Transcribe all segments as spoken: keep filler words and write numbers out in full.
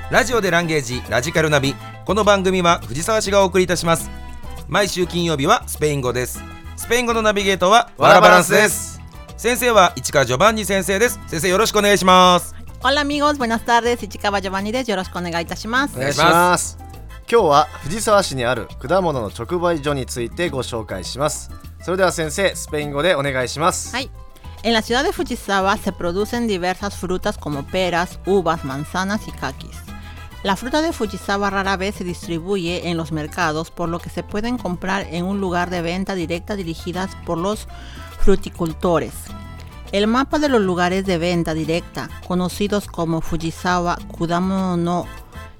ラジオでランゲージラジカルナビ。この番組は藤沢市がお送りいたします。毎週金曜日はスペイン語です。スペイン語のナビゲートはワラバランスです。先生は市川ジョバンニ先生です。先生よろしくお願いします。 Hola amigos, buenas tardes. 市川ジョバンニです。よろしくお願いいたします。 お願いします。今日は藤沢市にある果物の直売所についてご紹介します。それでは先生、スペイン語でお願いします。 はい。En la ciudad de Fujisawa se producen diversas frutas como peras, uvas, manzanas y kakis. La fruta de Fujisawa rara vez se distribuye en los mercados, por lo que se pueden comprar en un lugar de venta directa dirigidas por los fruticultores. El mapa de los lugares de venta directa, conocidos como Fujisawa Kudamono no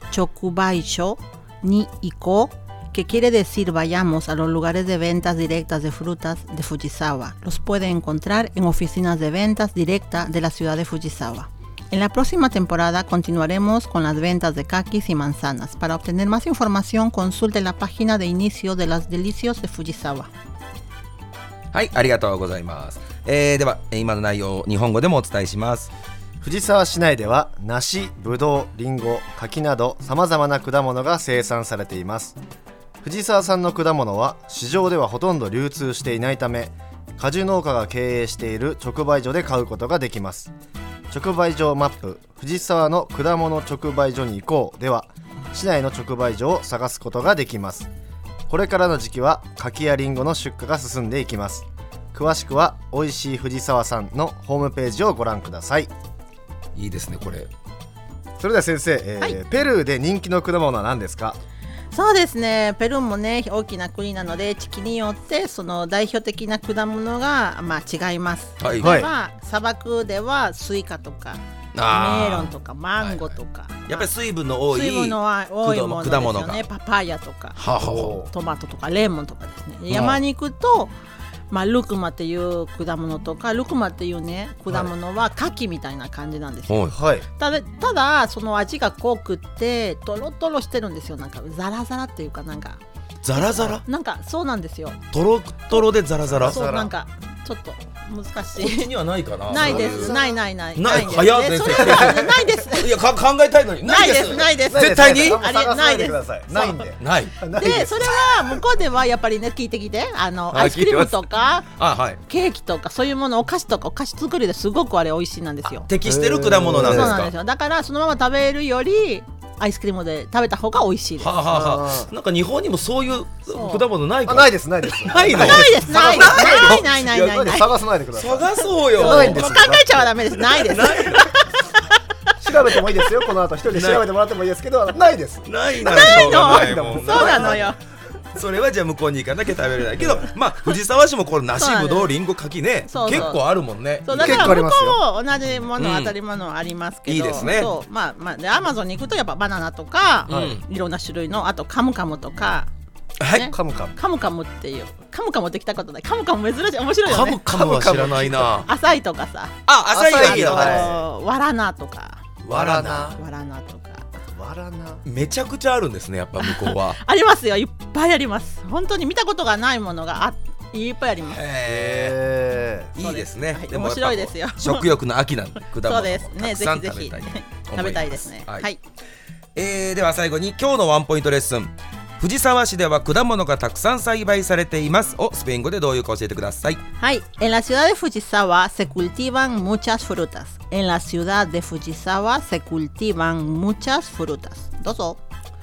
Chokubaisho ni Iko, que quiere decir vayamos a los lugares de ventas directas de frutas de Fujisawa, los puede encontrar en oficinas de ventas directa de la ciudad de Fujisawa. En la próxima temporada continuaremos con las ventas de kakis y manzanas. Para obtener más información, consulte la página de inicio de las delicios de Fujisawa. はい、ありがとうございます。えー、では今の内容を日本語でもお伝えします。 藤沢市内では梨、ぶどう、りんご、柿などさまざまな果物が生産されています。藤沢産の果物は市場ではほとんど流通していないため、果樹農家が経営している直売所で買うことができます。直売所マップ藤沢の果物直売所に行こうでは、市内の直売所を探すことができます。これからの時期は柿やりんごの出荷が進んでいきます。詳しくはおいしい藤沢さんのホームページをご覧ください。 いいですねこれ。 それでは先生、えーはい、ペルーで人気の果物は何ですか？ そうですね、ペルーもね大きな国なので、地域によってその代表的な果物がまあ違います。はいはい、まあ、砂漠ではスイカとかメロンとかマンゴーとか、はいはい、 やっぱり水分の多い水分の多いものですよね。パパイヤとかははトマトとかレモンとかですね。山に行くと、まあ、ルクマっていう果物とか、ルクマっていうね果物は牡蠣みたいな感じなんですよ、はい、ただ、ただその味が濃くってトロトロしてるんですよ。なんかザラザラっていうか、なんかザラザラ、 なんかそうなんですよ。 トロトロでザラザラ、 そう、なんかちょっと難しい。 こっちにはないかな。 ないです。ないないない。 ない。早っ先生。 ないです。 いやか考えたいのに。 ないです。ないです。 絶対にあれないです。 ないんで。 ない。 でそれは向こうではやっぱりね、聞いてきて、あのアイスクリームとかケーキとかそういうもの、お菓子とかお菓子作りですごくあれ美味しいなんですよ。 適してる果物なんですか。 そうなんですよ。だからそのまま食べるよりアイスクリームで食べた方が美味しいです。 はあはあはあ、なんか日本にもそういう果物ないか。 ないですないです。 ないの。 ないですないないないないないない。 探さないでください。 探そうよ。 ないんです。 考えちゃダメです。ないです。 調べてもいいですよ。この後一人で調べてもらってもいいですけど、ないです。 ないならしょうがないもん。 そうなのよ。 それはじゃあ向こうに行かなきゃ食べれないけど、まあ藤沢市もこれ梨、ぶどう、りんご、柿ね、 そうそう結構あるもんね。 そうだから向こうも同じもの、当たり前ありますけど、 いいですね。 そうまあまあでアマゾンに行くとやっぱバナナとか、うん、いろんな種類の、あとカムカムとか、 はい、 ね、 カムカムカムカムっていうカムカムって来たことない。カムカム珍しい、面白いよね。 カムカムは知らないな。 アサイとかさ、 あ、アサイがいいよ。 ワラナとか、 ワラナワラナとか。 めちゃくちゃあるんですね、やっぱ向こうは。 ありますよ、いっぱいあります。本当に見たことがないものがあいっぱいあります。 へー、いいですね。 はい、面白いですよ。 食欲の秋なんで果物そうですね、ぜひぜひ食べたいですね。はい、はい、えー、では最後に今日のワンポイントレッスン。藤沢市では果物がたくさん栽培されていますをスペイン語でどういうか教えてください。 はい、en la ciudad de Fujisawa se cultivan muchas frutas. En la ciudad de Fujisawa se cultivan muchas frutas. どうぞ。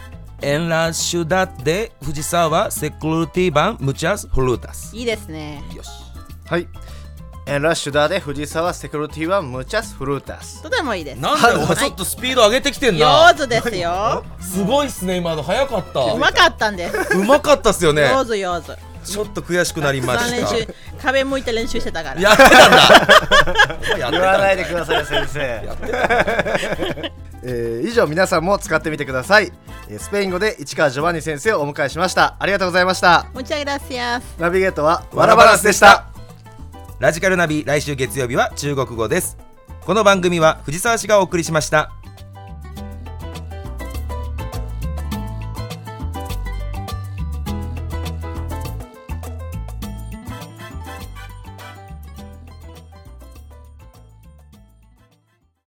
En la ciudad de Fujisawa se cultivan muchas frutas. いいですね。 よし。 はい。En la ciudad de Fujisawa se cultivan muchas frutas. とてもいいです。 なんだよ、ちょっとスピード上げてきてんな。 上手ですよ。 すごいっすね、今の早かった。 うまかったんです。 うまかったっすよね。 上手上手。 ちょっと悔しくなりました。 壁向いて練習してたから。 やってたんだ。 言わないでください先生。やってたえー、以上皆さんも使ってみてください。スペイン語で市川ジョバンニ先生をお迎えしました。ありがとうございました。 Muchas gracias。 ナビゲートはワラバランスでした。 ラジカルナビ、来週月曜日は中国語です。この番組は藤沢市がお送りしました。